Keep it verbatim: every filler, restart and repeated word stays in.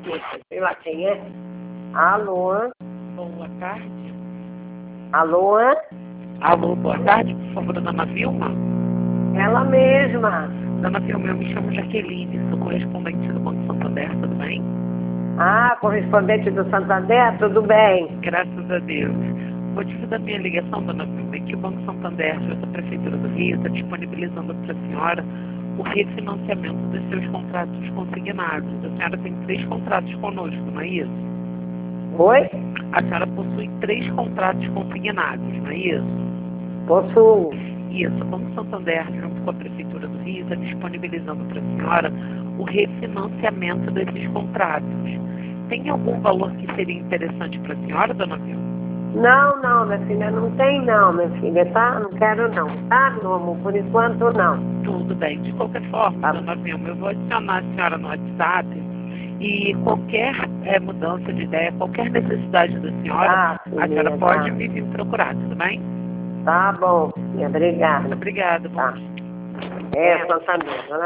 escuta, sei lá quem é. Alô? Boa tarde. Alô? Alô, boa tarde, por favor, dona Vilma. Ela mesma. Dona Vilma, eu me chamo Jaqueline, sou correspondente do Banco Santander, tudo bem? Ah, correspondente do Santander, tudo bem? Graças a Deus. O motivo da minha ligação, dona Vilma, é que o Banco Santander, junto à Prefeitura do Rio, está disponibilizando para a senhora o refinanciamento dos seus contratos consignados. A senhora tem três contratos conosco, não é isso? Oi? A senhora possui três contratos consignados, não é isso? Possuo. Isso, o Banco Santander, junto com a Prefeitura do Rio, está disponibilizando para a senhora o refinanciamento desses contratos. Tem algum valor que seria interessante para a senhora, dona Vilma? Não, não, minha filha, não tem não, minha filha, tá? Não quero não, tá, meu amor? Por enquanto, não. Tudo bem. De qualquer forma, Tá. dona Vilma, eu vou adicionar a senhora no WhatsApp e qualquer é, mudança de ideia, qualquer necessidade da senhora, Tá, a senhora filha, pode tá. me vir procurar, tudo bem? Tá bom, filha, obrigada. Muito obrigada. Bom Tá. dia. É, Santander,